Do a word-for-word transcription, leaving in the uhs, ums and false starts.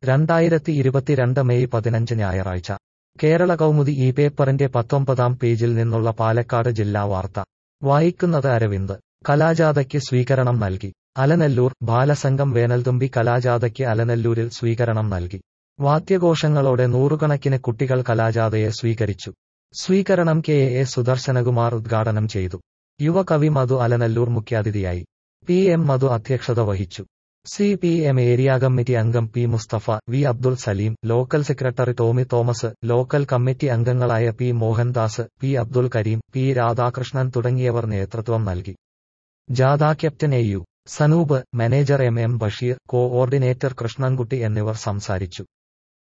രണ്ടായിരത്തി ഇരുപത്തിരണ്ട് മെയ് പതിനഞ്ച് ഞായറാഴ്ച കേരള കൗമുദി ഈ പേപ്പറിന്റെ പത്തൊമ്പതാം പേജിൽ നിന്നുള്ള പാലക്കാട് ജില്ലാ വാർത്ത വായിക്കുന്നത് അരവിന്ദ്. കലാജാഥയ്ക്ക് സ്വീകരണം നൽകി. അലനല്ലൂർ. ബാലസംഘം വേനൽത്തുമ്പി കലാജാഥയ്ക്ക് അലനല്ലൂരിൽ സ്വീകരണം നൽകി. വാദ്യഘോഷങ്ങളോടെ നൂറുകണക്കിന് കുട്ടികൾ കലാജാഥയെ സ്വീകരിച്ചു. സ്വീകരണം കെ എ സുദർശനകുമാർ ഉദ്ഘാടനം ചെയ്തു. യുവകവി മധു അലനല്ലൂർ മുഖ്യാതിഥിയായി. പി എം മധു അധ്യക്ഷത വഹിച്ചു. C P M area committee അംഗം P Musthafa, V Abdul Saleem, local secretary Tommy Thomas, local committee അംഗങ്ങളായ P Mohandas, P Abdul Kareem, P Radhakrishnan തുടങ്ങിയവർ നേതൃത്വം നൽകി. ജാഥ captain A U Sanoop, manager M M Basheer, coordinator Krishnankutty എന്നിവർ സംസാരിച്ചു.